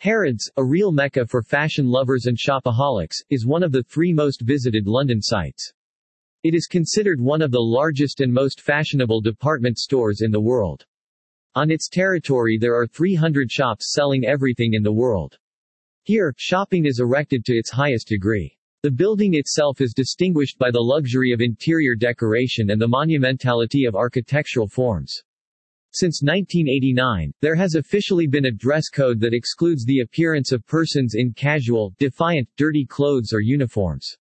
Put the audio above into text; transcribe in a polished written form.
Harrods, a real mecca for fashion lovers and shopaholics, is one of the 3 most visited London sites. It is considered one of the largest and most fashionable department stores in the world. On its territory there are 300 shops selling everything in the world. Here, shopping is erected to its highest degree. The building itself is distinguished by the luxury of interior decoration and the monumentality of architectural forms. Since 1989, there has officially been a dress code that excludes the appearance of persons in casual, defiant, dirty clothes or uniforms.